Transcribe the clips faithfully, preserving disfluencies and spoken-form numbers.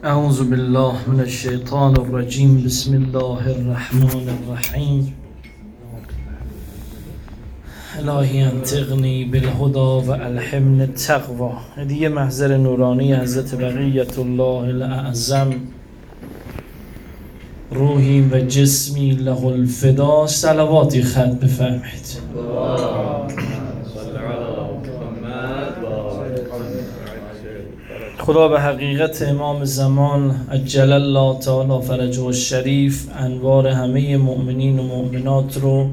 اعوذ بالله من الشیطان الرجیم. بسم الله الرحمن الرحیم. الهی انطقنی بالهدى و الهمنی التقوی. هدیه محضر نورانی حضرت بقیت الله الاعظم، روحی و جسمی له الفدا. صلواتی خط بفرمایید. خدا به حقیقت امام زمان عجل الله تعالی فرجه الشریف انوار همه مؤمنین و مؤمنات رو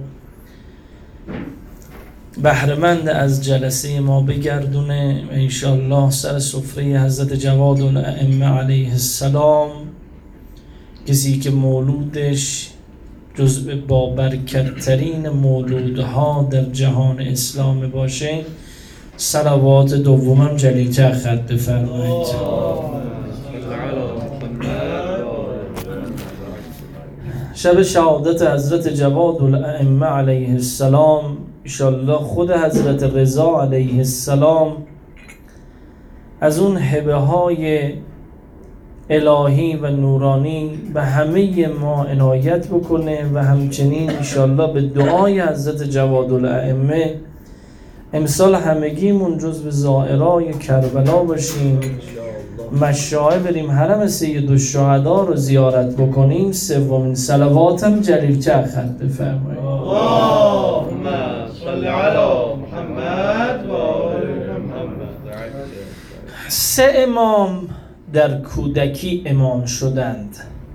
بهره‌مند از جلسه ما بگردونه و انشاءالله سر سفره حضرت جواد الائمه علیه السلام، کسی که مولودش جزء با برکت‌ترین مولودها در جهان اسلام باشه، صلوات دومم جلیتر خط بفرمایید. شب شهادت حضرت جواد الائمه علیه السلام، انشاءالله خود حضرت رضا علیه السلام از اون هبه های الهی و نورانی به همه ما عنایت بکنه و همچنین انشاءالله به دعای حضرت جواد الائمه امسال همگیمون جز به زائرای کربلا باشیم، مشاعه بریم حرم سید الشهدا رو زیارت بکنیم. سومین صلواتم جلیل‌تر خط بفرمایید. اللهم صل علی محمد و آل محمد. سه امام در کودکی امام شدند.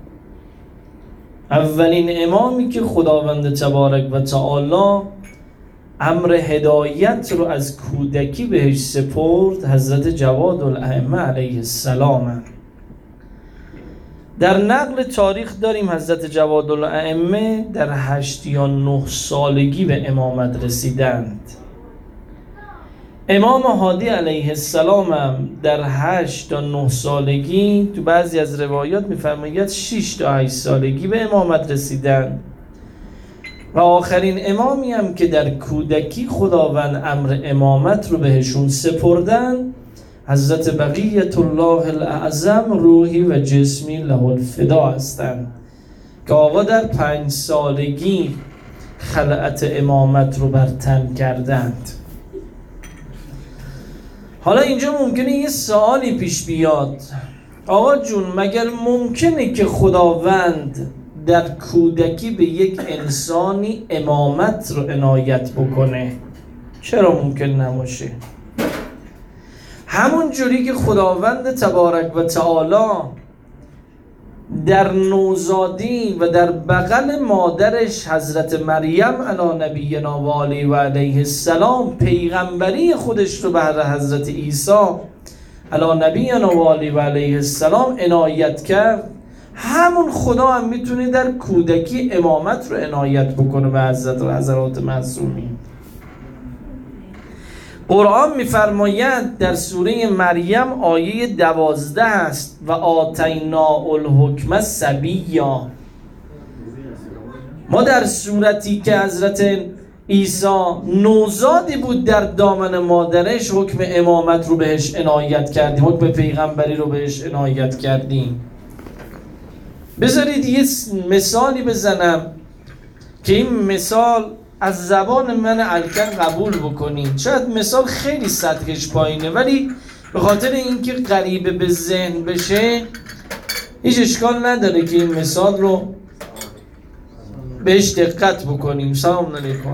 اولین امامی که خداوند تبارک و تعالی امر هدایت رو از کودکی بهش سپرد حضرت جواد الائمه علیه السلام. در نقل تاریخ داریم حضرت جواد الائمه در هشت یا نه سالگی به امامت رسیدند. امام هادی علیه السلام هم در هشت تا نه سالگی، تو بعضی از روایات می‌فرماید شش تا هشت سالگی به امامت رسیدند. و آخرین امامی هم که در کودکی خداوند امر امامت رو بهشون سپردن حضرت بقیت الله الاعظم، روحی و جسمی له الفدا هستند که آقا در پنج سالگی خلعت امامت رو بر تن کردند. حالا اینجا ممکنه یه سوالی پیش بیاد، آقا جون مگر ممکنه که خداوند در کودکی به یک انسانی امامت رو عنایت بکنه؟ چرا ممکن نباشه؟ همون جوری که خداوند تبارک و تعالی در نوزادی و در بغل مادرش حضرت مریم علی نبینا و علیه و علیه السلام پیغمبری خودش رو بر حضرت عیسی علی نبینا و علیه و علیه السلام عنایت کرد، همون خدا هم میتونه در کودکی امامت رو عنایت بکنه به حضرت و حضرات معصومین. قرآن میفرماید در سوره مریم آیه دوازده است و آتینا الحکم صبیا. ما در صورتی که حضرت عیسی نوزادی بود در دامن مادرش حکم امامت رو بهش عنایت کردیم، حکم پیغمبری رو بهش عنایت کردیم. بذارید یه مثالی بزنم که این مثال از زبان من الکن قبول بکنید. شاید مثال خیلی سطحش پایینه ولی به خاطر اینکه قریبه به ذهن بشه هیچ اشکال نداره که این مثال رو بهش دقت بکنیم. سلام علیکم.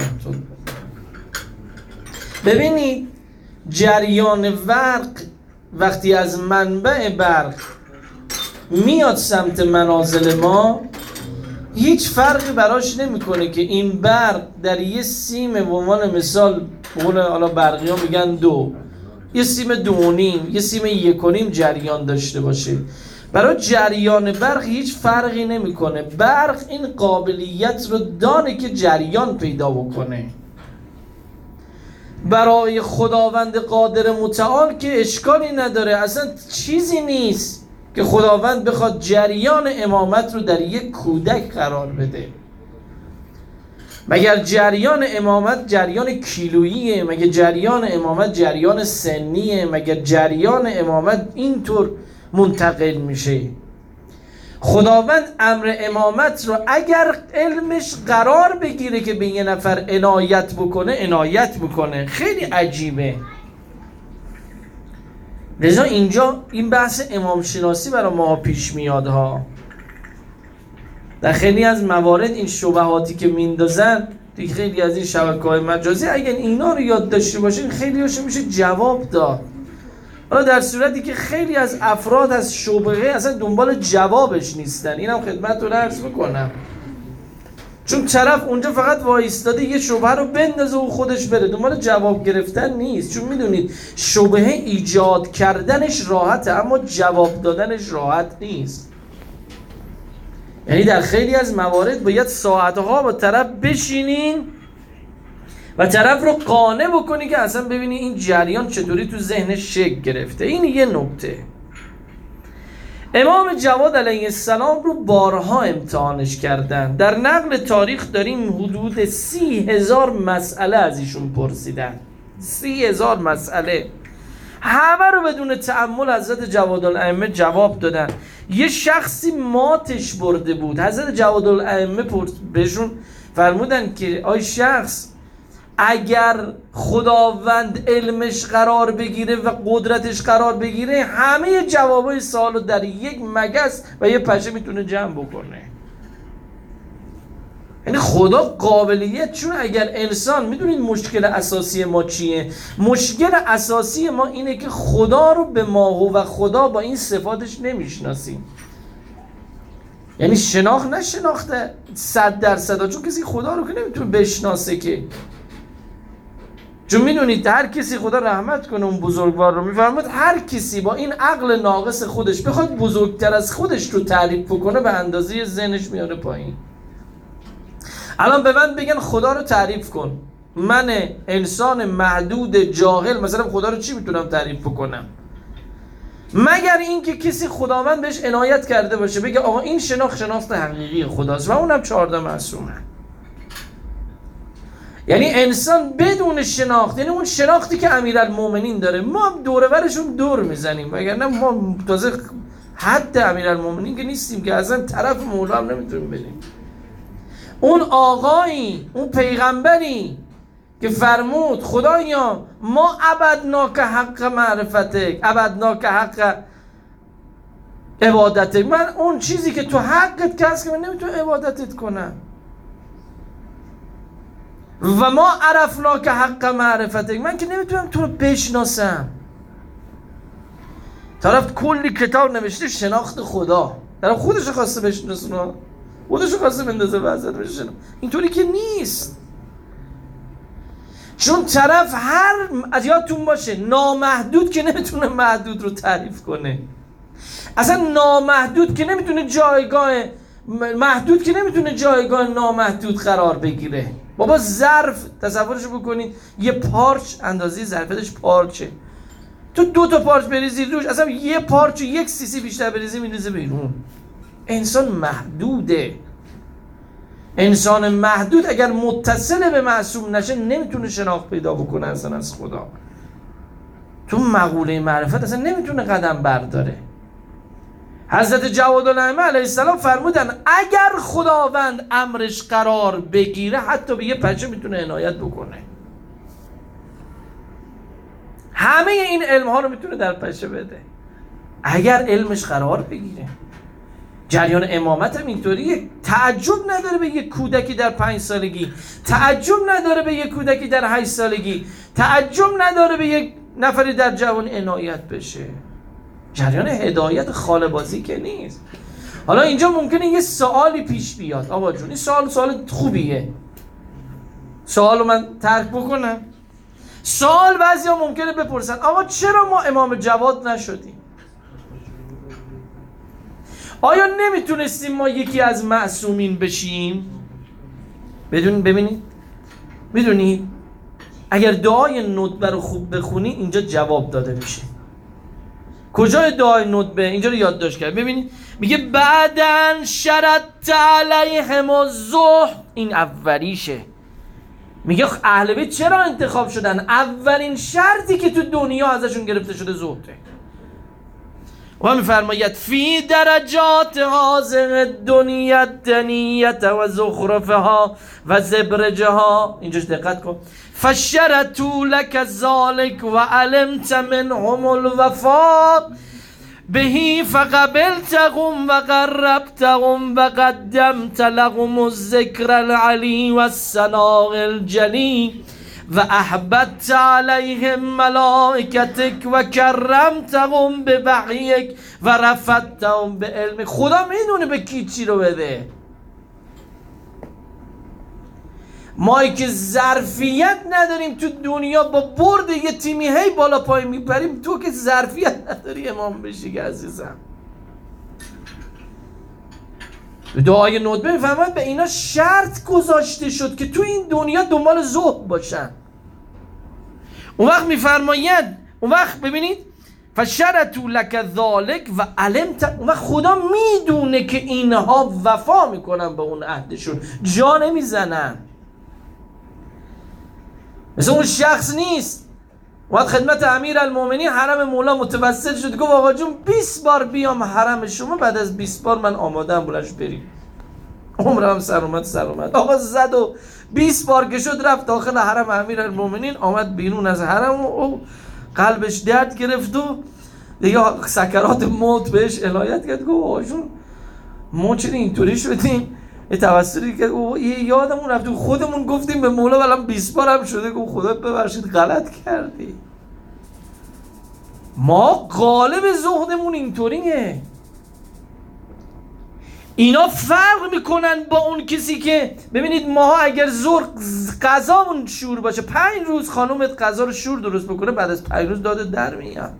ببینید جریان برق وقتی از منبع برق میاد سمت منازل ما، هیچ فرقی براش نمیکنه که این برق در یه سیم به عنوان مثال بقول حالا برقی ها میگن دو، یه سیم دو و نیم، یه سیم یک و نیم جریان داشته باشه. برای جریان برق هیچ فرقی نمیکنه. برق این قابلیت رو داره که جریان پیدا بکنه. برای خداوند قادر متعال که اشکالی نداره، اصلا چیزی نیست که خداوند بخواد جریان امامت رو در یک کودک قرار بده. مگر جریان امامت جریان کیلوییه؟ مگر جریان امامت جریان سنیه؟ مگر جریان امامت اینطور منتقل میشه. خداوند امر امامت رو اگر علمش قرار بگیره که به یه نفر عنایت بکنه عنایت بکنه. خیلی عجیبه. لذا اینجا این بحث امام شناسی برای ما پیش میاد ها. در خیلی از موارد این شبهاتی که میندازن دیگه خیلی از این شبکه‌های مجازی اگر اینا رو یاد داشته باشین خیلی هاش میشه جواب داد. حالا در صورتی که خیلی از افراد از شبهه اصلا دنبال جوابش نیستن. اینم خدمتتون عرض میکنم. چون طرف اونجا فقط وایستاده یه شبهه رو بندازه و خودش بره، دنبال جواب گرفتن نیست. چون میدونید شبهه ایجاد کردنش راحته اما جواب دادنش راحت نیست. یعنی در خیلی از موارد باید ساعتها با طرف بشینین و طرف رو قانع بکنی که اصلا ببینی این جریان چطوری تو ذهنش شکل گرفته. این یه نکته. امام جواد علیه السلام رو بارها امتحانش کردن. در نقل تاریخ داریم حدود سی هزار مسئله از ایشون پرسیدن. سی هزار مسئله، همه رو بدون تأمل حضرت جوادالائمه جواب دادن. یه شخصی ماتش برده بود، حضرت جوادالائمه بهشون فرمودن که آی شخص اگر خداوند علمش قرار بگیره و قدرتش قرار بگیره همه جوابای سوالو در یک مگس و یه پشه میتونه جمع بکنه. یعنی خدا قابلیت، چون اگر انسان، میدونید مشکل اساسی ما چیه؟ مشکل اساسی ما اینه که خدا رو به ما و خدا با این صفاتش نمیشناسیم. یعنی شناخت نه شناخته صد درصد، چون کسی خدا رو که نمیتونه بشناسه که. چون میدونید هر کسی، خدا رحمت کنه اون بزرگوار رو، میفرماد هر کسی با این عقل ناقص خودش بخواد بزرگتر از خودش رو تعریف بکنه به اندازه ذهنش میاره پایین. الان به من بگن خدا رو تعریف کن، من انسان محدود جاهل مثلا خدا رو چی میتونم تعریف بکنم؟ مگر اینکه کسی خداوند بهش عنایت کرده باشه بگه آقا این شناخت شناخت حقیقی خداست و اونم چهارده معصومه. یعنی انسان بدون شناخت، یعنی اون شناختی که امیرالمومنین داره ما دور برشون دور میزنیم، وگرنه ما تازه حد امیرالمومنین که نیستیم که اصلا طرف مولا هم نمیتونیم بریم. اون آقایی، اون پیغمبری که فرمود خدایا ما عبدناک حق معرفتک، عبدناک حق عبادتک، من اون چیزی که تو حقت کس که من نمیتونم عبادتت کنم. و ما عرفناک حق معرفتک، من که نمیتونم تو رو بشناسم. طرف کلی کتاب نوشته شناخت خدا، طرف خودش خواسته بشناسونه، خودش خواسته بندازه وزن بشناسه. اینطوری که نیست. چون طرف هر، از یادتون باشه نامحدود که نمیتونه محدود رو تعریف کنه. اصلا نامحدود که نمیتونه جایگاه محدود که نمیتونه جایگاه نامحدود قرار بگیره. بابا ظرف تصورشو بکنید، یه پارچ اندازه ظرفتش پارچه، تو دو تا پارچ بریزی روش، اصلا یه پارچ یک سیسی بیشتر بریزی میریزه بیرون. انسان محدوده. انسان محدود اگر متصل به معصوم نشه نمیتونه شناخت پیدا بکنه اصلا از خدا. تو مقوله معرفت اصلا نمیتونه قدم برداره. حضرت جوادالائمه علیه السلام فرمودن اگر خداوند امرش قرار بگیره حتی به یه پشه میتونه عنایت بکنه. همه این علم ها رو میتونه در پشه بده اگر علمش قرار بگیره. جریان امامت هم اینطوریه. تعجب نداره به یک کودکی در پنج سالگی، تعجب نداره به یک کودکی در هشت سالگی، تعجب نداره به یک نفری در جوان عنایت بشه. جریان هدایت خاله بازی که نیست. حالا اینجا ممکنه یه سوالی پیش بیاد. آقا جون این سوال سوال خوبیه، سوالو من ترک بکنم. سوال بعضیا ممکنه بپرسن آقا چرا ما امام جواد نشدیم؟ آیا نمیتونستیم ما یکی از معصومین بشیم؟ بدون ببینید، میدونید اگر دعای ندبه رو خوب بخونی اینجا جواب داده میشه. کجای دعای ندبه؟ اینجا رو یادداشت کرد. ببینید میگه بعدن شرط علیهم الزهد، این اولیشه. میگه اهل بیت چرا انتخاب شدن؟ اولین شرطی که تو دنیا ازشون گرفته شده زهده. و میفرماید فی درجات هذه دنیا دنیت و زخرفها و زبرجها. اینجاش دقت کن. فشرطوا لك ذلك و علمت منهم الوفا بهی فقبلتهم و قربتهم و قدمت لهم الذکر العلی و الثناء الجلی و احببت علیهم ملائکتک و کرمتهم به وحیک و رفعتهم به علمک. خدا میدونه به کی چی رو بده. ما که ظرفیت نداریم تو دنیا با برد یه تیمی هی بالا پای میبریم، تو که ظرفیت نداری امام بشی که عزیزم. دعای ندبه میفهمد به اینا شرط گذاشته شد که تو این دنیا دنبال زهد باشن. اون وقت میفرماید، اون وقت ببینید فشرطوا لک ذلک و علمت، اون وقت خدا میدونه که اینها وفا میکنن به اون عهدشون، جا نمیزنن. مثل اون شخص نیست وقت خدمت امیر المومنین حرم مولا متوسل شد، گفت آقا جون بیست بار بیام حرم شما، بعد از بیست بار من آماده ام بلش بریم. عمرم سر اومد سر اومد. آقا زد و بیست بار که شد رفت داخل حرم امیر المومنین، آمد بیرون از حرم و قلبش درد گرفت و دیگه سکرات موت بهش الهیت کرد. گفت آقا جون ما چرا اینطوری شدیم؟ یه توسلی که یادمون رفت خودمون گفتیم به مولا الان بیست بار هم شده. گفت خدا ببخشید غلط کردی. ما غالب زهدمون اینطوریه. اینا فرق میکنن با اون کسی که ببینید ماها اگر زور غذامون شور باشه، پنج روز خانومت غذا رو شور درست بکنه، بعد از پنج روز داده در میاد.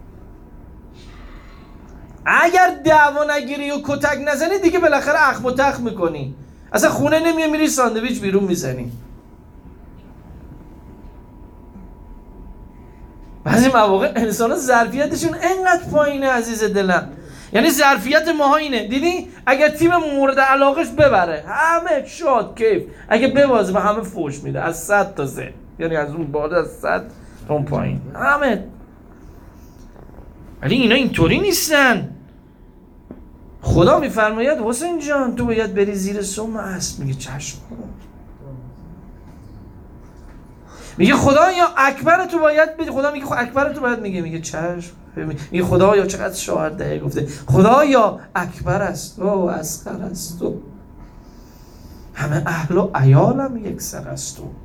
اگر دعوا نگیری و کتک نزنی دیگه بالاخره اخم و تخم میکنی، اصلا خونه نمیای میری ساندویچ بیرون میزنی. بعضی مواقع انسان ها ظرفیتشون انقدر پایینه عزیز دلم. یعنی ظرفیت ماها اینه، دیدی اگر تیم مورد علاقش ببره همه شاد کیف، اگه ببازه به همه فوش میده از صد تا زد، یعنی از اون بالا از صد تا اون پایین همه. ولی اینا اینطوری نیستن. خدا میفرماید حسین جان تو باید بری زیر سم اسب. میگه چشم. میگه خدا یا اکبر تو باید بدی. خدا میگه خب اکبر تو باید میگه میگه چشم. میگه خدا یا چقدر شاعر دقیق گفته، خدا یا اکبر است و اصغر است و همه اهل و عیالم یک سر است و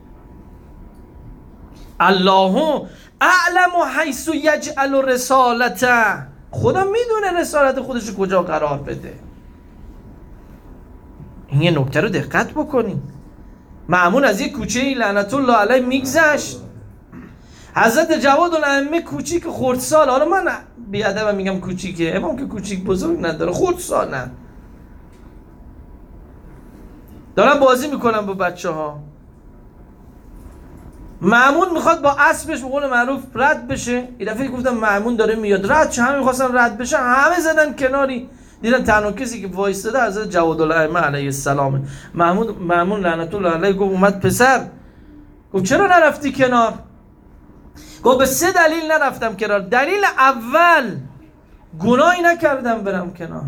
الله اعلم حیث یجعل رسالته. خدا میدونه رسالت خودش کجا قرار بده. این یه نکته رو دقت بکنیم. مأمون از یک کوچه لعنت الله علیه میگذشت، حضرت جواد الائمه کوچیک خردسال، حالا من بیادبم میگم کوچیکه، امام که کوچیک بزرگ نداره، خردسال نه، دارن بازی میکنن با بچه ها. مأمون میخواد با اسبش به قول معروف رد بشه. این دفعه گفتم مأمون داره میاد رد شه، همه میخواستن رد بشن، همه زدن کناری. دیدن تنها کسی که وایستاده حضرت جواد الائمه علیه السلام. مأمون مأمون لعنت الله علیه گفت اومد پسر، گفت چرا نرفتی کنار؟ گفت به سه دلیل نرفتم کنار. دلیل اول گناهی نکردم برم کنار.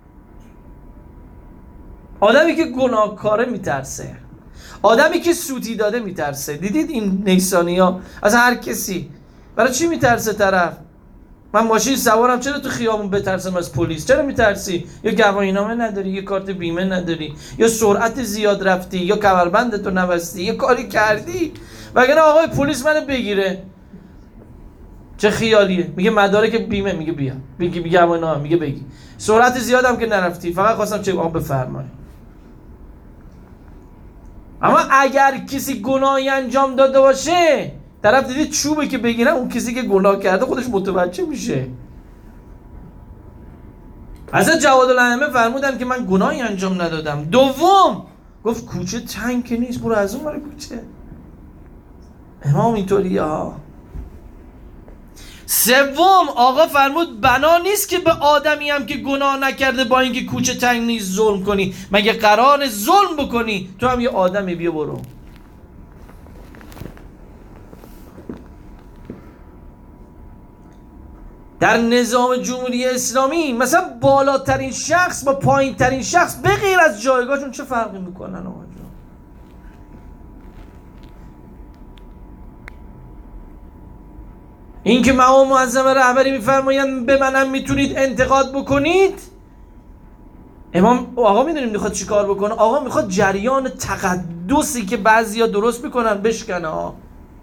آدمی که گناهکاره میترسه، آدمی که سوتی داده میترسه. دیدید این نیسانی ها از هر کسی برای چی میترسه طرف؟ من ماشین سوارم، چرا تو خیابون بترسم از پلیس؟ چرا میترسی؟ یا گواهینامه نداری، یا کارت بیمه نداری، یا سرعت زیاد رفتی، یا کمربندتو نبستی، یا کاری کردی وگرنه آقای پلیس منو بگیره. چه خیالیه؟ میگه مدارک بیمه، میگه بیا، میگه گواهینامه، میگه بگی. سرعت زیادم که نرفتی، فقط خواستم چه آقا بفرمایید. اما اگر کسی گناهی انجام داده باشه، طرف دیدی چوبه که بگیرن، اون کسی که گناه کرده خودش متوجه میشه. حضرت جواد الائمه فرمودن که من گناهی انجام ندادم. دوم گفت کوچه تنگ که نیست، برو از اون ور کوچه. امام اینطوریه ها. سوم آقا فرمود بنا نیست که به آدمی هم که گناه نکرده با اینکه کوچه تنگ نیست ظلم کنی. مگه قرار ظلم بکنی؟ تو هم یه آدمی، بیا برو. در نظام جمهوری اسلامی مثلا بالاترین شخص با پایین ترین شخص به غیر از جایگاهشون چه فرقی میکنن آقا جان؟ این که مقام معظم رهبری میفرمایند به منم میتونید انتقاد بکنید، امام آقا میدونیم میخواد چی کار بکنه؟ آقا میخواد جریان تقدسی که بعضیا درست میکنن بشکنه ها.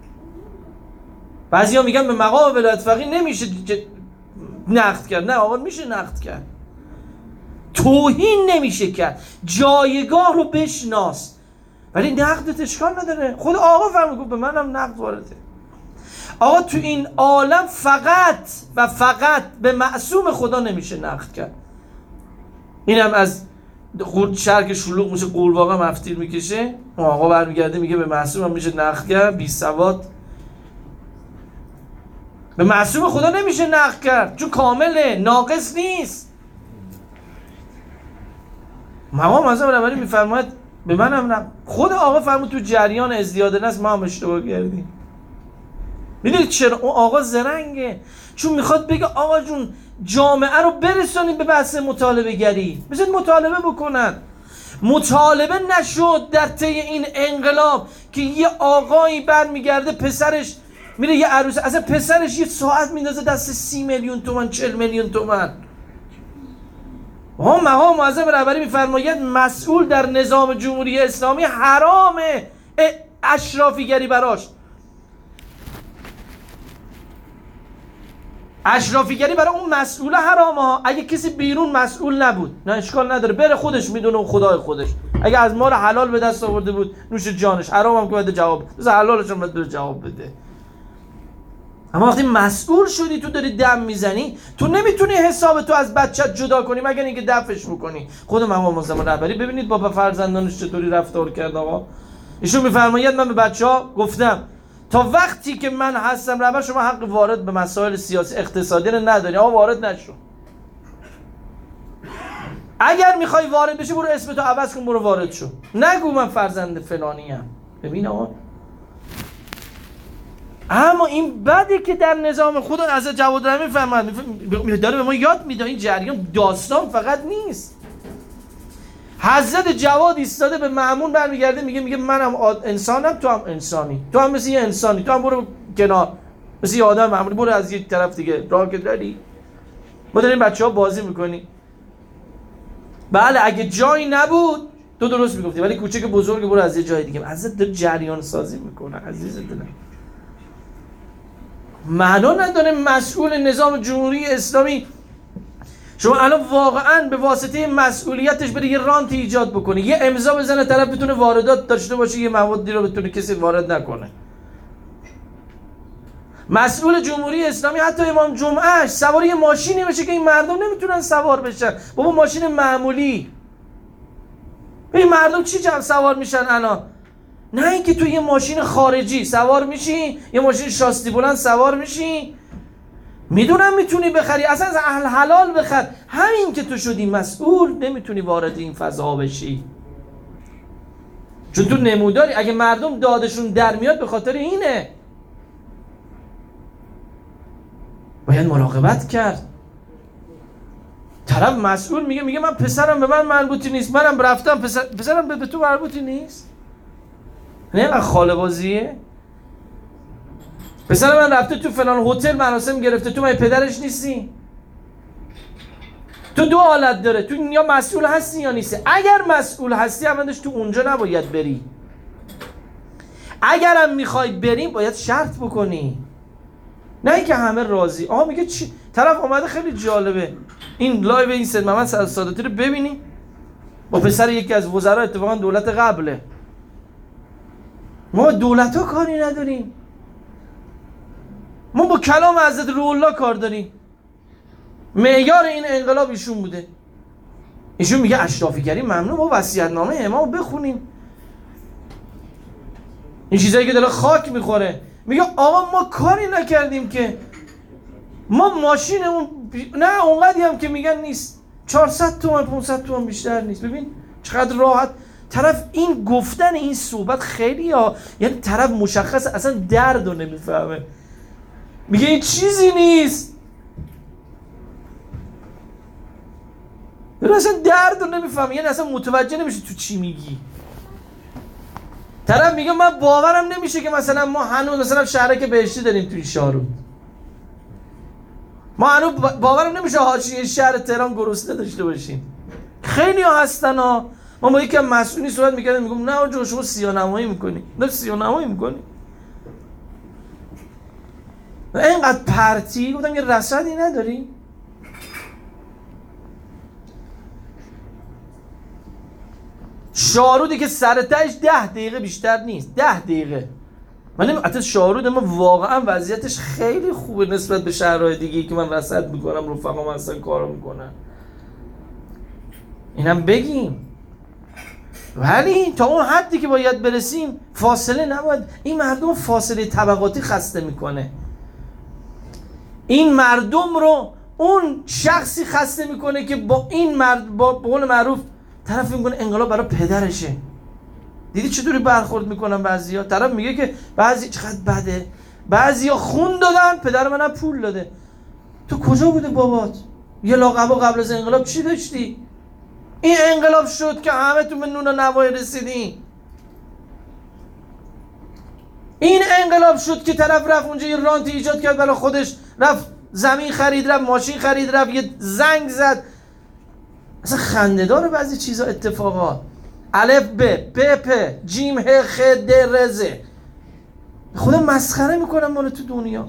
بعضیا میگن به مقام ولایت فقیه نمیشه نقد کرد. نه آقا میشه نقد کرد، توهین نمیشه کرد، جایگاه رو بشناس، ولی نقدت اشکال نداره. خود آقا فرمود به منم نقد وارده. آقا تو این عالم فقط و فقط به معصوم خدا نمیشه نقد کرد. اینم از شرک شلوغ میشه قورباغه مفتیر میکشه، آقا برمیگرده میگه به معصوم هم میشه نقد کرد. بی سواد. به معصوم خدا نمیشه نقد کرد چون کامله، ناقص نیست. مقام معظم رهبری میفرماید به منم نقد. خود آقا فرمود تو جریان ازدیاد نسل ما هم اشتباه کردیم. میدونید چرا؟ اون آقا زرنگه، چون میخواد بگه آقا جون جامعه رو برسونید به بحث مطالبه گری، بذارید مطالبه بکنن. مطالبه نشد در طی این انقلاب که یه آقایی برمیگرده پسرش میره یه عروس، اصلا پسرش یه ساعت میندازه دست سی میلیون تومان چل میلیون تومان. هم مقام معظم رهبری میفرماید مسئول در نظام جمهوری اسلامی حرامه اشرافیگری براش. اشرافیگری برای اون مسئول حرامه ها. اگه کسی بیرون مسئول نبود نه اشکال نداره، بره خودش میدونه اون خدای خودش. اگه از مال حلال به دست آورده بود نوش جانش، حرام هم که بده جواب بده، حلالش هم بده جواب بده. اما وقتی مسئول شدی تو داری دم میزنی، تو نمیتونی حساب تو از بچت جدا کنی مگر اینکه دفعش بکنی. خود مقام معظم رهبری ببینید با فرزندانش چطوری رفتار کرد آقا. ایشون میفرماید من به بچه‌ها گفتم تا وقتی که من هستم رهبر شما حق وارد به مسائل سیاسی اقتصادی رو نداری، آقا وارد نشو. اگر میخوای وارد بشی برو اسمتو عوض کن، برو وارد شو، نگو من فرزند فلانی ام. ببین آقا، اما این بده که در نظام خود از جواد رحمی میفهمد داره به ما یاد میده این جریان داستان فقط نیست. حضرت جواد ایستاده به مأمون برمیگرده میگه میگه منم انسانم تو هم انسانی، تو هم مثل یه انسانی، تو هم برو کنار مثل یه آدم معمولی، برو از یک طرف دیگه راه که داری. ما داریم بچه ها بازی میکنی. بله اگه جایی نبود تو درست میگفتی، ولی کوچک بزرگ برو از یه جای دیگه. حضرت داره جریان سازی میکنه عزیز دلم. معنا نداره مسئول نظام جمهوری اسلامی شما الان واقعا به واسطه مسئولیتش بره یه رانت ایجاد بکنه، یه امضا بزنه طرف بتونه واردات داشته باشه، یه موادی رو بتونه کسی وارد نکنه. مسئول جمهوری اسلامی حتی امام جمعهش سوار یه ماشینی بشه که این مردم نمیتونن سوار بشن. بابا ماشین معمولی، این مردم چی جمع سوار میشن الان؟ نه اینکه تو یه ماشین خارجی سوار میشی، یه ماشین شاستی بلند سوار میشی، میدونم میتونی بخری، اصلا از اهل حلال بخر. همین که تو شدی مسئول نمیتونی وارد این فضا بشی، چون تو نموداری. اگه مردم دادشون در میاد به خاطر اینه، باید مراقبت کرد. طرف مسئول میگه میگه من پسرم به من مربوطی نیست، منم رفتم پسر پسرم به تو مربوطی نیست. نه خاله بازیه. پسر من رفته تو فلان هتل مراسم گرفته، تو من پدرش نیستی؟ تو دو حالت داره، تو یا مسئول هستی یا نیستی. اگر مسئول هستی عملش تو اونجا نباید بری. اگرم میخوای بریم باید شرط بکنی، نه اینکه همه راضی. آها میگه چی؟ طرف اومده خیلی جالبه این لایو این سید محمد ساداتی رو ببینی با پسر یکی از وزرا، اتفاقا دولت قبله. ما دولت ها کاری نداریم، ما با کلام حضرت روح الله کار داریم. معیار این انقلاب ایشون بوده. ایشون میگه اشرافیگری ممنوع، ما وصیت‌نامه امامو بخونیم. این چیزایی که داره خاک میخوره. میگه آقا ما کاری نکردیم که، ما ماشینمون نه اونقدی هم که میگن نیست، چهارصد تومن پانصد تومن بیشتر نیست. ببین چقدر راحت طرف این گفتن این صحبت خیلی ها، یعنی طرف مشخص اصلا درد رو نمیفهمه، میگه این چیزی نیست. یعنی اصلا درد رو نمیفهمی، یعنی اصلا متوجه نمیشه تو چی میگی. طرف میگه من باورم نمیشه که مثلا ما هنوز مثلا شهرک بهشتی داریم توی شارود، ما هنوز باورم نمیشه حاشیه شهر تهران گرسنه داشته باشیم. خیلی ها هستن ها. ما با یکی مسئولی صحبت میکردیم، میگم نه آجا شما سیاه‌نمایی میکنی، نه سیاه‌نمایی میکنی، اینقدر پرتی. گفتم یه رصدی نداری؟ شارودی که سر تهش ده دقیقه بیشتر نیست، ده دقیقه. من نمی... حتی شارود ما واقعا وضعیتش خیلی خوبه نسبت به شهرهای دیگه که من رصد میکنم، رفقام اصلا کارو میکنن. اینم بگیم. ولی تا اون حدی که باید برسیم فاصله نباید. این مردم فاصله طبقاتی خسته میکنه. این مردم رو اون شخصی خسته میکنه که با این مرد با قول معروف طرف میگه انقلاب برای پدرشه. دیدی چطوری برخورد میکنن بعضیا؟ طرف میگه که بعضی چقدر بده، بعضیا خون دادن پدر منم پول داده. تو کجا بوده بابات؟ یه لاقبا قبل از انقلاب چی داشتی؟ این انقلاب شد که همه تو به نون و نوای رسیدین. این انقلاب شد که طرف رفت اونجا یه رانتی ایجاد کرد برای خودش، رفت زمین خرید، رفت ماشین خرید، رفت یه زنگ زد. اصلا خنده داره بعضی چیزا، اتفاقات. الف ب پ پ جیم ه خ د ر ز خدا مسخره میکنن ما رو تو دنیا.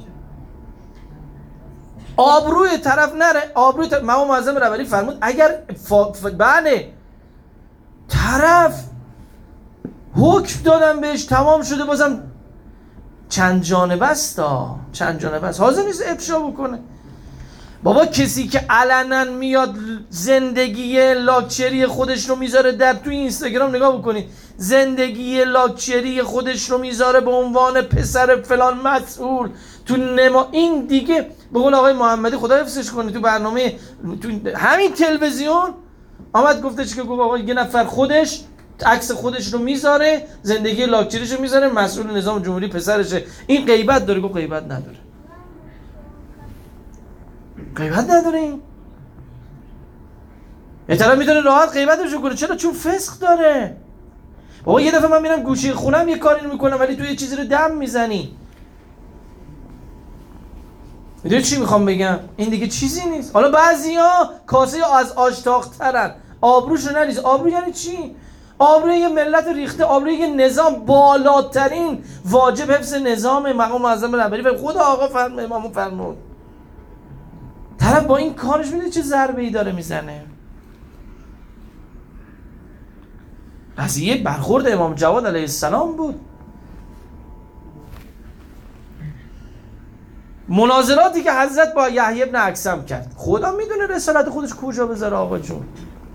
آبروی طرف نره، آبروی طرف. امام معظم رهبری فرمود اگر فا... ف... بله طرف حکم دادن بهش تمام شده بازم چند جانبه است، چند جانبه است، حاضر نیست افشا بکنه. بابا کسی که علنا میاد زندگی لاکچری خودش رو میذاره در توی اینستاگرام، نگاه بکنید، زندگی لاکچری خودش رو میذاره به عنوان پسر فلان مسئول تو نما، این دیگه به قول آقای محمدی خدا حفظش کنه تو برنامه تو همین تلویزیون آمد گفتش که گفت آقا یه نفر خودش عکس خودش رو میذاره، زندگی لاکچریش رو میذاره، مسئول نظام جمهوری پسرشه، این غیبت داره. گفت غیبت نداره، غیبت نداره. این یه طرف میتونه راحت غیبتشو کنه. چرا؟ چون فسق داره. بابا یه دفعه من میرم گوشه خونم یه کاری میکنم ولی تو یه چیزی رو دم میزنی. میدونی چی میخوام بگم؟ این دیگه چیزی نیست. حالا بعضیا کاسه از آش تاخترن، آبروشو نریز. آبرو یعنی چی؟ آبروی یه ملت ریخته، آبروی یه نظام، بالاترین واجب حفظ نظام. مقام معظم رهبری خود آقا فرمود، امامو فرمود. طرف با این کارش میدونی چه ضربه ای داره میزنه. قضیه برخورد امام جواد علیه السلام بود. مناظراتی که حضرت با یحیی بن اکثم کرد، خدا میدونه رسالت خودش کجا بذاره آقا جون.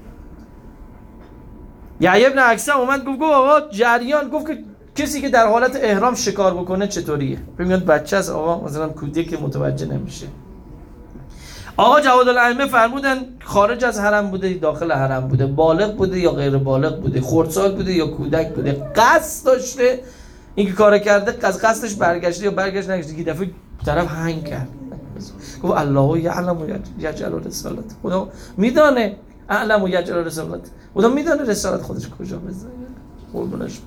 یحیی بن اکثم اومد گفت گفت آقا جریان، گفت که کسی که در حالت احرام شکار بکنه چطوریه؟ ببینید بچه است آقا، مثلا کودک که متوجه نمیشه. آقا جوادالائمه فرمودن خارج از حرم بوده داخل حرم بوده، بالغ بوده یا غیر بالغ بوده، خردسال بوده یا کودک بوده، قصد داشته این که کار کرده، از قصدش برگشته یا برگشت نگشته، که دفعه طرف هنگ کرد. گفت الله یعلم و یجعل رسالت، خدا میدانه، اعلم و یجعل رسالت، خدا میدانه رسالت خودش کجا بذاره. قربونش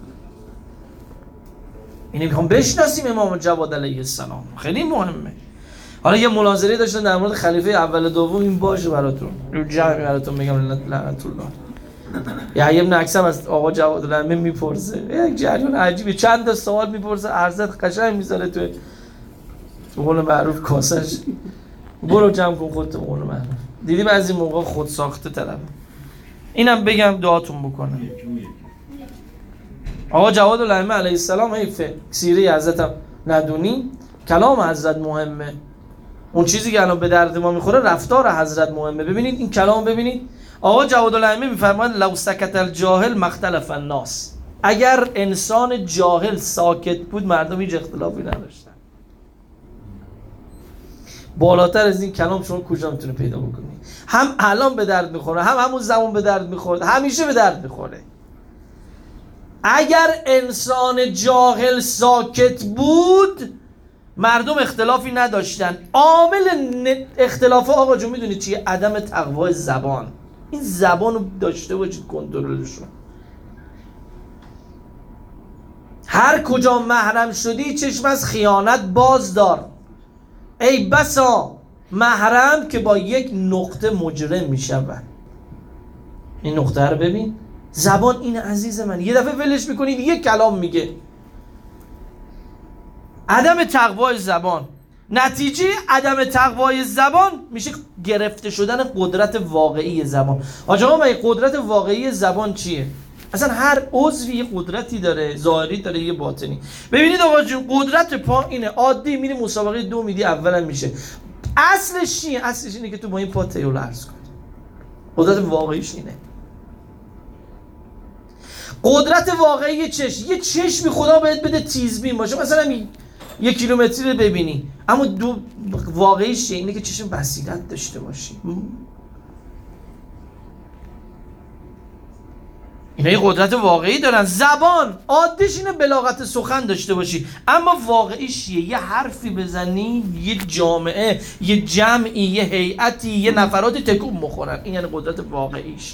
اینو میخوام بشناسیم امام جواد علیه السلام، خیلی مهمه. حالا یه مناظره داشتن در مورد خلیفه اول دوم، این باشه براتون رو جمعی براتون میگم لعنت الله. یحیی بن اکثم از آقا جوادالائمه میپرسه یک جریان عجیبه، چند تا سوال میپرسه، ارزت قشنگ میذاره تو به قول معروف کاسش. برو جمع کن خودت به قول معروف. دیدی بعضی موقع خود ساخته طرف. اینم بگم دعاتون بکنم. آقا جوادالائمه علیه السلام حیفه سیره حضرت ندونی، کلام حضرت مهمه. اون چیزی که الان به درد ما میخوره رفتار حضرت مهمه. ببینید این کلام، ببینید آقا جوادالائمه میفرماید لو سکت الجاهل مختلف الناس، اگر انسان جاهل ساکت بود مردم هیچ اختلافی نداشتن. بالاتر از این کلام شما کجا میتونه پیدا بکنی؟ هم الان به درد میخوره، هم همون زمان به درد میخوره، همیشه به درد میخوره. اگر انسان جاهل ساکت بود مردم اختلافی نداشتن. عامل اختلاف آقا جون میدونید چیه؟ عدم تقوای زبان. این زبان رو داشته باشید، کنترلشون. هر کجا محرم شدی چشم از خیانت باز دار. ای بسا محرم که با یک نقطه مجرم می شود. این نقطه رو ببین، زبان این عزیز من، یه دفعه ولش میکنید یک کلام میگه. عدم تقوای زبان، نتیجه عدم تقوای زبان میشه گرفته شدن قدرت واقعی زبان. آجا ما قدرت واقعی زبان چیه؟ اصلا هر عضوی یه قدرتی داره، ظاهری داره یه باطنی. ببینید آقا جون، قدرت پا اینه، عادی میری مسابقه دو میدی اولم میشه. اصلش چیه؟ اصلش اینه که تو با این پا تیو لرز کنی. قدرت واقعیش اینه. قدرت واقعی چش، یه چشمی خدا بهت بده تیزبین باشه، مثلا یک کیلومتری رو ببینی، اما دو واقعیش چیه؟ اینه که چشم بصیرت داشته باشی. اینا یه قدرت واقعی دارن. زبان عادیش اینه بلاغت سخن داشته باشی، اما واقعیش چیه؟ یه حرفی بزنی یه جامعه، یه جمعی، یه هیئتی، یه نفراتی تکون بخورن. این یعنی قدرت واقعیش.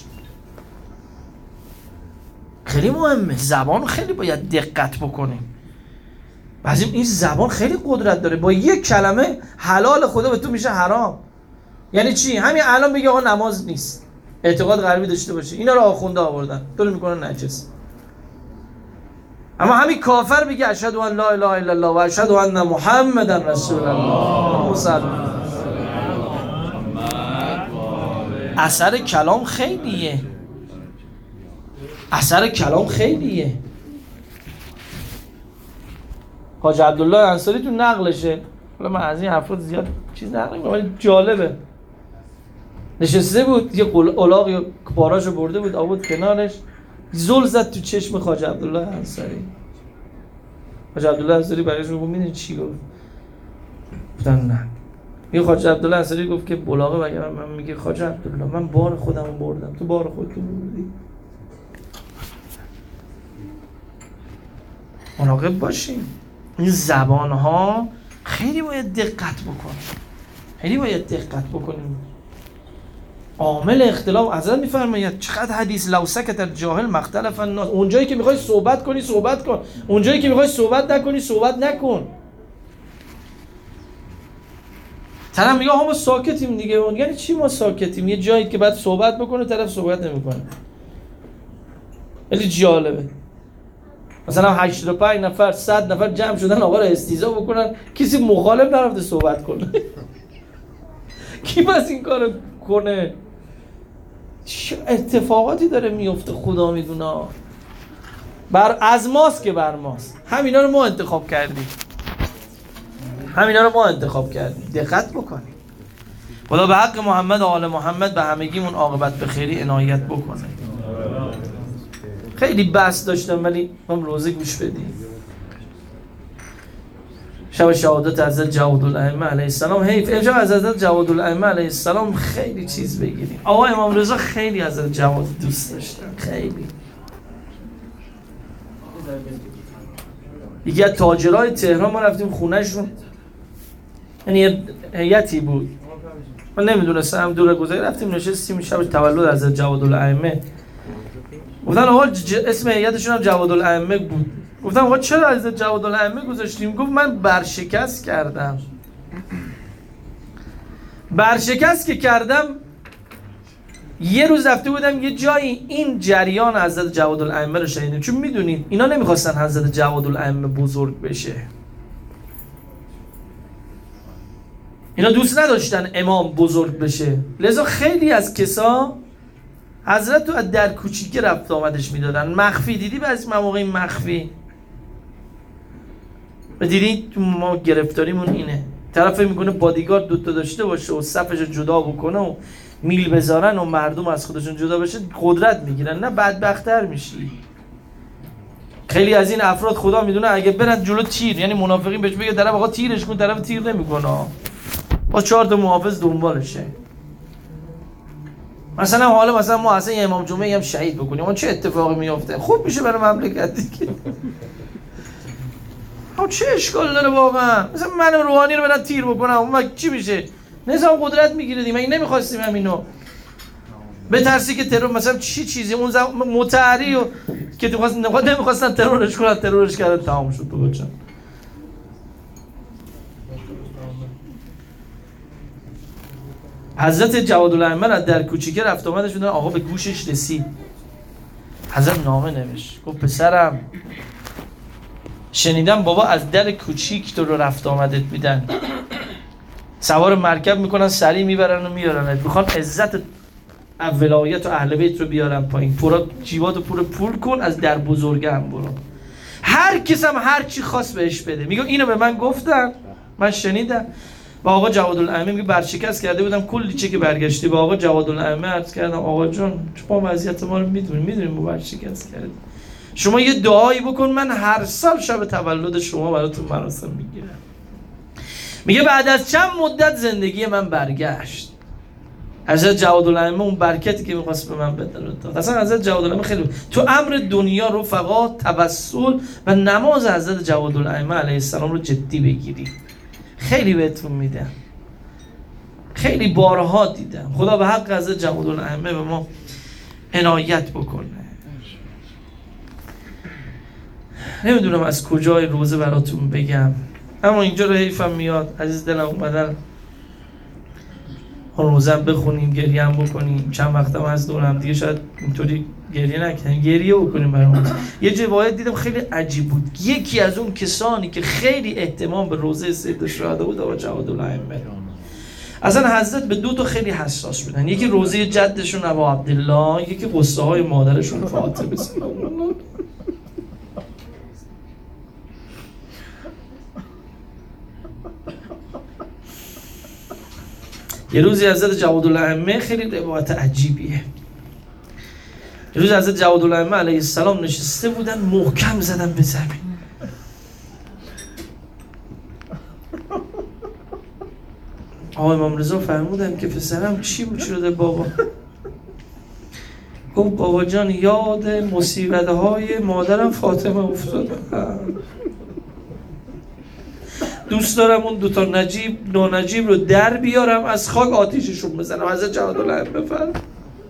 خیلی مهمه، زبان خیلی باید دقت بکنیم. بعضی این زبان خیلی قدرت داره، با یک کلمه حلال خدا به تو میشه حرام. یعنی چی؟ همین الان بگی آقا نماز نیست، اعتقاد غربی داشته باشی، اینا رو آخونده آوردن تو رو میکنن نجس. اما همین کافر بگی اشهد ان لا اله الا الله و اشهد ان محمدا رسول الله، مسلمان. اثر کلام خیلیه، اثر کلام خیلیه. حاج عبدالله انصاری تو نقلشه، حالا من از این افراد زیاد چیز نقل نمی‌کنم ولی جالبه، نشسته بود یه الاغ یا پاراشو برده بود آورد کنارش، زل زد تو چشم حاج عبدالله انصاری. حاج عبدالله انصاری برایش گفت میدونی چی گفت؟ گفتن نه. یه حاج عبدالله انصاری گفت که بلاغه وگرنه من میگه حاج عبدالله من بار خودمو بردم، تو بار خودت بردی. مراقب باشیم. این زبان ها خیلی باید دقت بکنیم، خیلی باید دقت بکنیم. عامل اختلاف حضرت میفرماید چقدر حدیث لو سکت الجاهل مختلف الناس. اونجایی که میخوای صحبت کنی صحبت کن، اونجایی که میخوای صحبت نکنی صحبت نکن. طرف میگه ما ساکتیم دیگه، یعنی چی ما ساکتیم؟ یه جایی که بعد صحبت بکنه طرف صحبت نمیکنه. خیلی جالبه. مثلا هشتاد و پنج نفر صد نفر جمع شدن آقا رو استیزا بکنن، کسی مخالف نرفته صحبت کنه. کی بس این کارو کنه؟ چه اتفاقاتی داره میفته خدا میدونه. بر از ماست که بر ماست. همینا رو ما انتخاب کردیم، همینا رو ما انتخاب کردیم. دقت بکنیم. خدا به حق محمد و آل محمد به همگیمون عاقبت به خیری عنایت بکنه. خیلی بحث داشتم ولی هم روزه گوش بدیم. شب شهادت حضرت جواد الائمه علیه السلام. حیف امشب از حضرت جواد الائمه علیه السلام خیلی چیز بگیریم. آقا امام رضا خیلی حضرت جواد دوست داشتن، خیلی. یکی از تاجرای تهران ما رفتیم خونهشون، یعنی یه هیئتی بود، من نمیدونستم، دوره گذاری رفتیم نشستیم شب تولد حضرت جواد الائمه. گفتن آقا ج... اسم هیئتشون هم جواد الائمه بود. گفتم آقا چرا حضرت جواد الائمه گذاشتیم؟ گفت من برشکست کردم. برشکست که کردم یه روز رفته بودم یه جایی این جریان حضرت جواد الائمه رو شنیدیم، چون میدونید اینا نمیخواستن حضرت جواد الائمه بزرگ بشه، اینا دوست نداشتن امام بزرگ بشه، لذا خیلی از کسا حضرت تو از در کوچیک رفت آمدش میدادن، مخفی. دیدی بعضی مواقع مخفی و دیدی تو ما گرفتاریمون اینه، طرف میکنه بادیگارد دوتا داشته باشه و صفش جدا بکنه و میل بذارن و مردم از خودشون جدا بشه، قدرت میگیرن، نه بدبختر میشی. خیلی از این افراد خدا میدونه اگه برن جلو تیر، یعنی منافقین بهش بگه طرف آقا تیرش کن، طرف تیر نمیکنه، با چهار تا محافظ دنبالشه. مثلا حالا مثلا ما اصلا امام جمعه هم شهید بکنیم، اون چه اتفاقی میفته؟ خوب میشه برای مملکت دیگه. ها چه اشکال داره واقعا؟ مثلا من روحانی رو برن تیر بکنم اون وقت چی میشه؟ نظام قدرت میگیره دیگه. مگه نمیخواستیم همینو؟ به ترسی که ترور مثلا چی چیزی اون زمان متحری و که نمیخواستن ترورش کنن ترورش کردن تمام شد تو بچن. حضرت جوادالائمه از در کوچیکه رفت آمدش بودن، آقا به گوشش رسید حضرت نامه نوشت، گفت پسرم شنیدم بابا از در کوچیک تو رو رفت آمدت میدن، سوار مرکب میکنن سریع میبرن و میارن، میخوان عزت ولایت و اهل بیت رو بیارن پایین، پورا جیباتو پول پول کن از در بزرگه هم برو. هر کس هم هر چی خواست بهش بده. میگه اینو به من گفتن من شنیدم. با آقا جوادالائمه میگه برشکست کرده بودم کلی چه که برگشتی با آقا جوادالائمه عرض کردم آقا جان شما وضعیت ما رو میدونید میدونید ما برشکست کردیم، شما یه دعایی بکن من هر سال شب تولد شما براتون مراسم میگیرم. میگه بعد از چند مدت زندگی من برگشت. حضرت جوادالائمه اون برکتی که می‌خواست به من بده رو داد. اصلا حضرت جوادالائمه خیلی تو امر دنیا رفقا توسل و نماز حضرت جوادالائمه علیه السلام رو جدی بگیری. خیلی بهتون میدم. خیلی بارها دیدم. خدا به حق حضرت جوادالائمه به ما عنایت بکنه. نمیدونم از کجای روزه براتون بگم، اما اینجا رو حیفم میاد عزیز دلم اومدن روزم بخونیم گریه هم بکنیم. چند وقتم از دورم دیگه شاید اینطوری گریه نکنیم، گریه بکنیم برای یه جوایت دیدم خیلی عجیب بود. یکی از اون کسانی که خیلی احتمام به روزه سید الشهدا بود آقا جوادالائمه. اصلا حضرت به دو تا خیلی حساس بودن، یکی روزه جدشون ابا عبدالله، یکی قصه های مادرشون فاطمه سلام الله. یه روزی حضرت جوادالائمه خیلی روایت عجیبیه. یه روز حضرت جوادالائمه علیه السلام نشسته بودن محکم زدن به زمین. آقا امام رضا فرمودن که پسرم چی بود شده بابا؟ گفت بابا جان یاد مصیبت های مادرم فاطمه افتاد، دوست دارم اون دوتا نجیب نانجیب رو در بیارم از خاک آتیششون بزنم. حضرت جوادالائمه بفرد.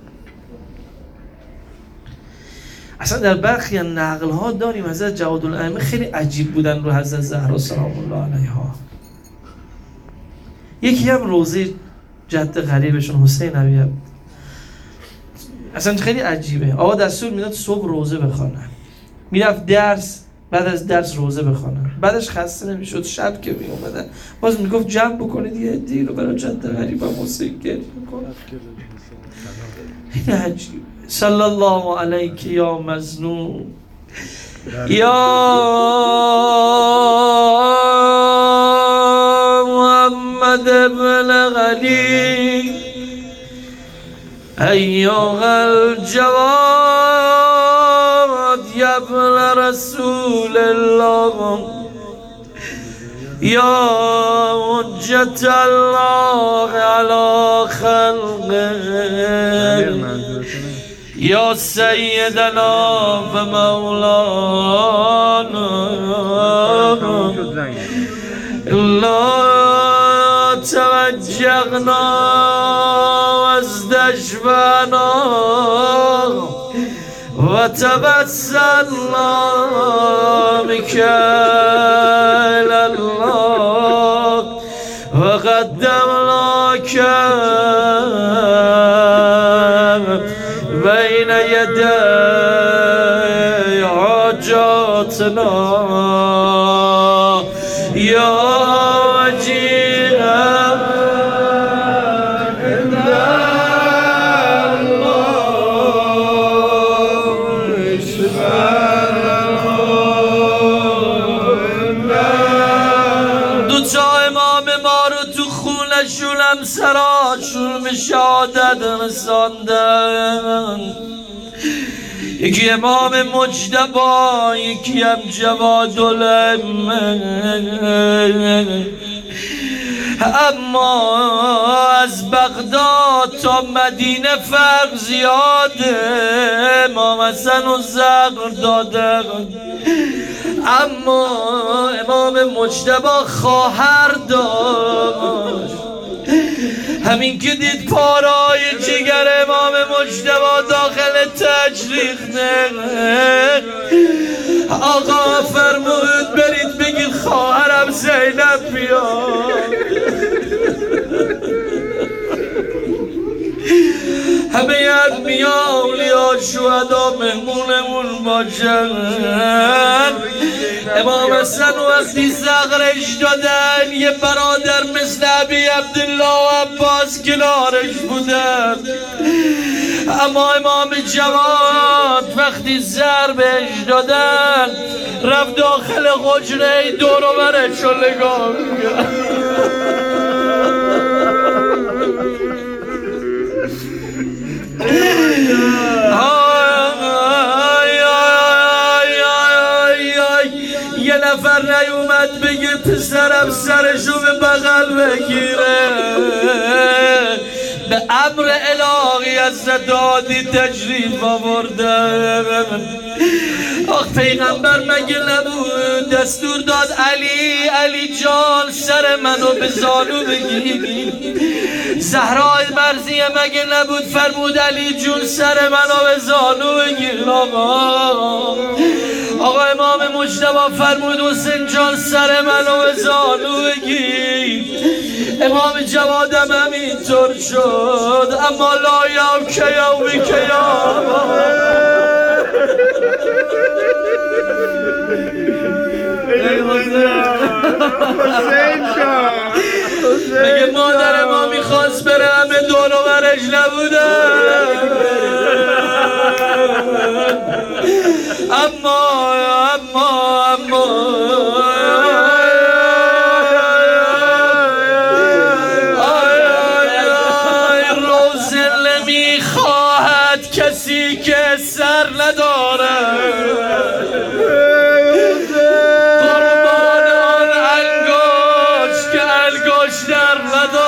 اصلا در برخی نقل ها داریم حضرت جوادالائمه خیلی عجیب بودن رو حضرت زهرا سلام الله علیها. یکی هم روزه جد غریبشون حسین عبی عبد، اصلا خیلی عجیبه. آقا دستور میداد صبح روزه بخونن، میرفت درس، بعد از درس روزه بخونن، بعدش خسته نمیشد شب که میومدن باز میگفت جمع بکنید یه عده‌ای رو برای جد غریب و حسین گریه بکنن. خیلی عجیبه. صلی الله علیک یا مظنون یا محمد ابن علی ایها الجواد یا ابن رسول الله یا حجت الله علی خلقه یا سیدنا و مولانا لا توجهنا واستشفعنا و توسلنا بك إلى الله و قدمناك بين يدي حاجاتنا يا وجيها عند الله دو تا امام ما رو تو خونشون هم سراشون به شهادت رساندن. یکی امام مجتبی، یکی هم جوادالائمه. اما از بغداد تا مدینه فرق زیاده، امام حسن و زهر داده، اما امام مجتبی خواهر داشت. همین که دید پارای جگر امام مجتبی داخل تجریخ نه آقا فرمود برید بگید خواهرم زینب بیاد. همه انبیا اولیا شهدا مهمونمون باشن. امام حسن وقتی زغرش دادن یه برادر مثل ابی عبدالله و عباس کنارش بودن، اما امام جواد وقتی زر بهش دادن رفت داخل حجره دور و برش رو نگاه کرد. یه نفر نیومد بگه پسرم سرشو به بغل بگیره. به امر الهی از زدادی تجریف آوردن. آخ پیغمبر مگه نبود دستور داد علی علی جان سر منو به زانو بگیر؟ زهرای مرزیه مگه نبود فرمود علی جون سر منو به زانو بگیر؟ آقا آقا امام مجتبی فرمود حسین جان سر منو به زانو بگیر. امام جوادم همینطور شد، اما لا یوم که یومی که مگه مادر ما میخواست بره همه دور و برش نبودن؟ اما اما اما روزله میخواهد کسی که سر نداره، قربان آن انگشت که انگشت در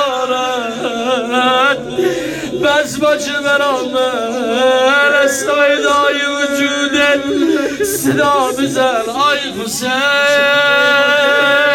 ندارد. بس باشه برامن استایدای وجودت صدا بزن آی حسین.